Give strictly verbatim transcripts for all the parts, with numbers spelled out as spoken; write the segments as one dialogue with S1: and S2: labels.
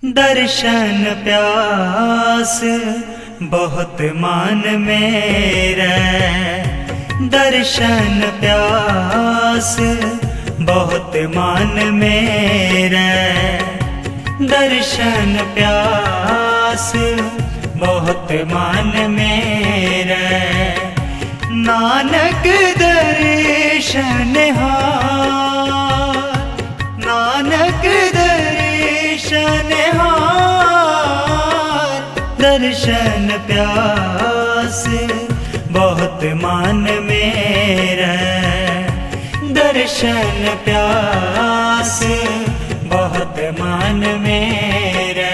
S1: दर्शन प्यास बहुत मान मेरे, दर्शन प्यास बहुत मान मेरे, दर्शन प्यास बहुत मान मेरे। नानक दर्शन हार, नानक दर्शन हार, दर्शन प्यास बहुत मान मेरा, दर्शन प्यास बहुत मान मेरा।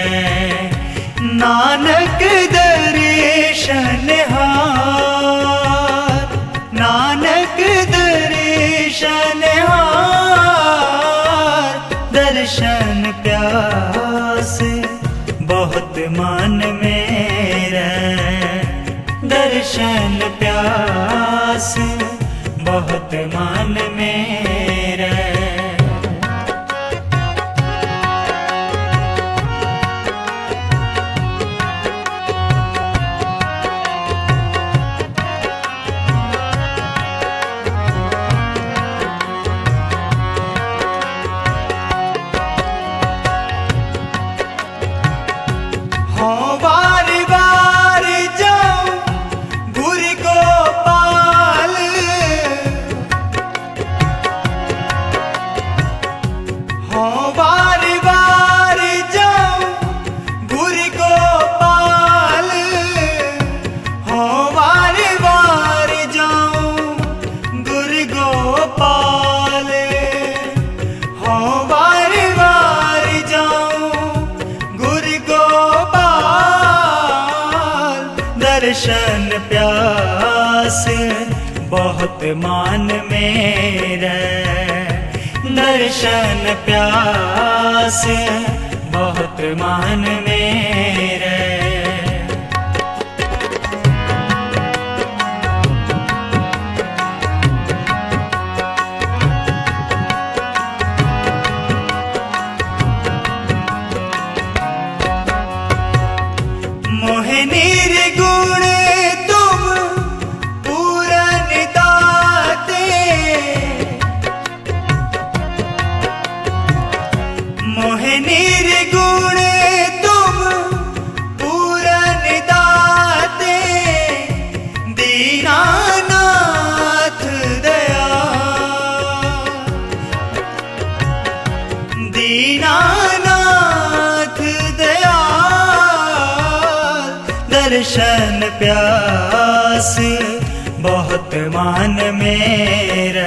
S1: नानक दर्शन हार, नानक दर्शन हार, दर्शन प्यास बहुत मान मेरा, दर्शन प्यास बहुत मान मेरा। दर्शन प्यास बहुत मान मेरा, दर्शन प्यास बहुत मान मेरा। मोहे निर्गुण तुम पूरन दाते, मोहे निर्गुण तुम पूरन दाते, दीनानाथ दया, दीनानाथ दया। दर्शन प्यास बहुत मान मेरा,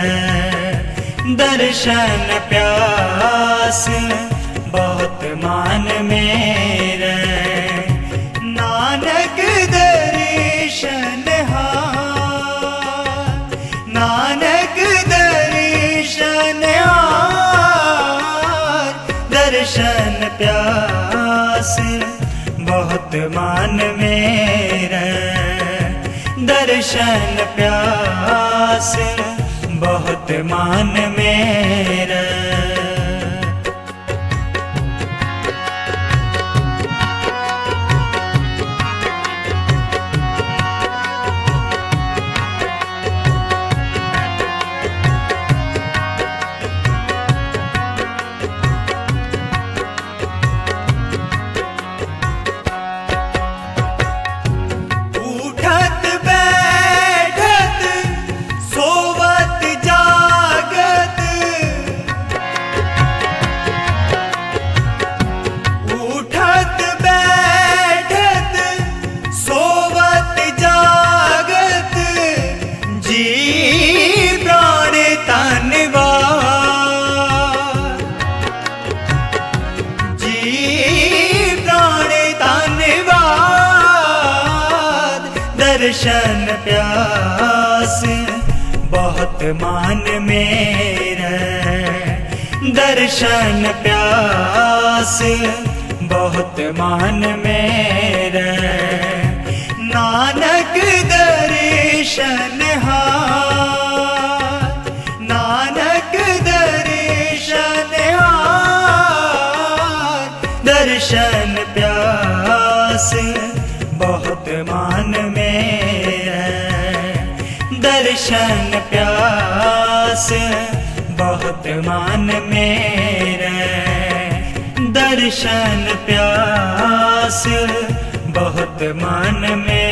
S1: दर्शन प्यास बहुत मान मेरा। नानक दर्शन हार, नानक दर्शन हार, दर्शन प्यास बहुत मान मेरा, दर्शन प्यास बहुत मान मेरा। दर्शन प्यास बहुत मान मेरा, दर्शन प्यास बहुत मान मेरा। नानक दर्शन हार, नानक दर्शन हार, दर्शन प्यास बहुत मान में है। दर्शन प्यास बहुत मान में है। दर्शन प्यास बहुत मान में